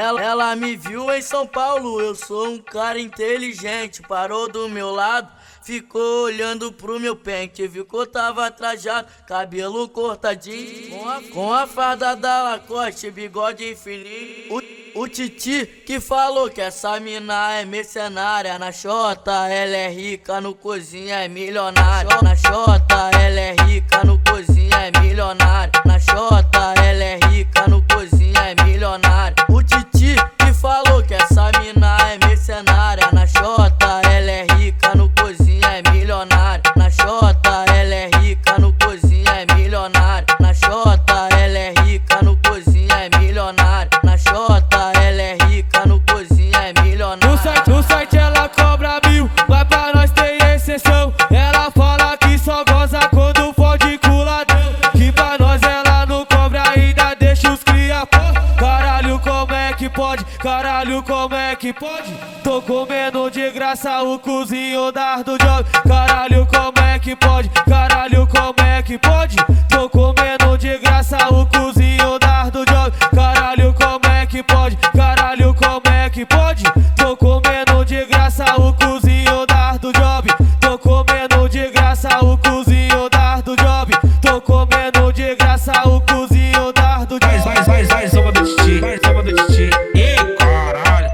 Ela me viu em São Paulo, eu sou um cara inteligente. Parou do meu lado, ficou olhando pro meu pente. Viu que eu tava trajado, cabelo cortadinho, com a farda da Lacoste, bigode fininho. O Titi que falou que essa mina é mercenária. Na Xota ela é rica, no cozinha é milionária. Na Xota ela é rica, no cozinha é milionária. Na Xota ela é rica, no cozinha é milionária. O Titi que falou que essa mina é mercenária. Na Xota ela é rica, no cozinha é milionária. Na Xota ela é rica, no cozinha é milionária. Na Xota ela é rica, no cozinha é milionária. Na Xota ela é rica, no cozinha é milionária. No site ela cobra 1000, mas pra nós tem exceção. Ela fala que só goza quando fode culadão. Que pra nós ela não cobra, ainda deixa os cria pô. Caralho, como é que pode? Caralho, como é que pode? Tô comendo de graça o cozinho do job. Caralho, como é que pode? Caralho, como é que pode? Tô comendo de graça o cozinho do job. Caralho, como é que pode? Caralho, como é que pode? Tô comendo de graça o cozinho do job. Tô comendo de graça o cozinho do job. Tô comendo de graça o cozinho do job. Vai, samba do Titi, vai, samba do Titi. Ei, caralho,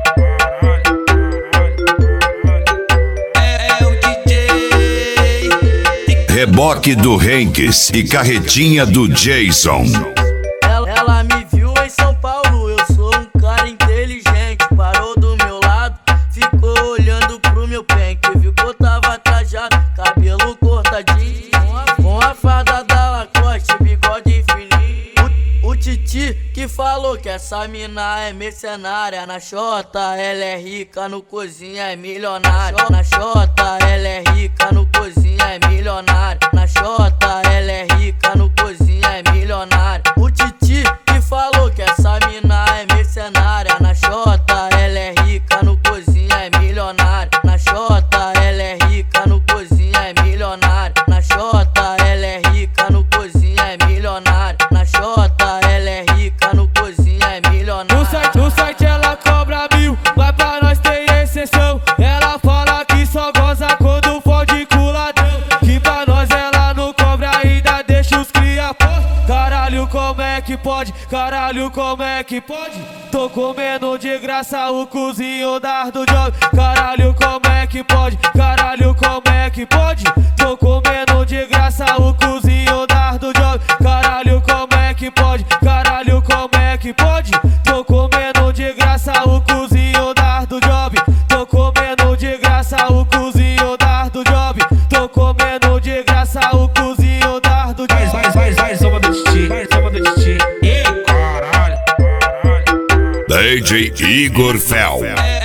é o DJ. Reboque do Henks e carretinha do Jason. Ela me viu em São Paulo, eu sou um cara inteligente. Parou do meu lado, ficou olhando pro meu pente. Viu que eu tava trajado, cabelo cortadinho, com a farda da Lacoste, bigode fininho. O Titi que falou que essa mina é mercenária. Na Xota ela é rica, no cozinha é milionária. Na Xota ela é rica, no cozinha é milionária. Na Xota ela é rica, no cozinha é milionária. O Titi que falou que essa mina é mercenária. Na Xota ela é rica, no cozinha é milionária. Na Xota ela é rica, no cozinha é milionária. Na Xota ela é rica, no cozinha é milionária. Na Xota ela é rica, no cozinha é milionária. No site ela cobra 1000, mas pra nós tem exceção. Ela fala que só goza quando fode culadão. Que pra nós ela não cobra, ainda deixa os cria pô. Caralho, como é que pode? Caralho, como é que pode? Tô comendo de graça o cozinho do job. Caralho, como é que pode? Caralho, como é que pode? Tô comendo de graça o cozinho do job. Caralho, como é que pode? Caralho, como é que pode? Tô comendo de graça o cozinho do job. Tô comendo de graça o cozinho do job. Tô comendo de graça o cozinho do job. Vai, samba do Titi, vai, samba do Titi. Ei, caralho. DJ Igor Fel.